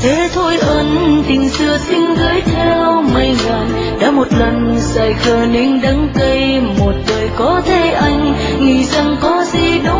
thế thôi ân tình xưa xin gửi theo mây ngàn. Đã một lần dài khờ nên đắng cay, một đời có thế anh nghĩ rằng có gì đâu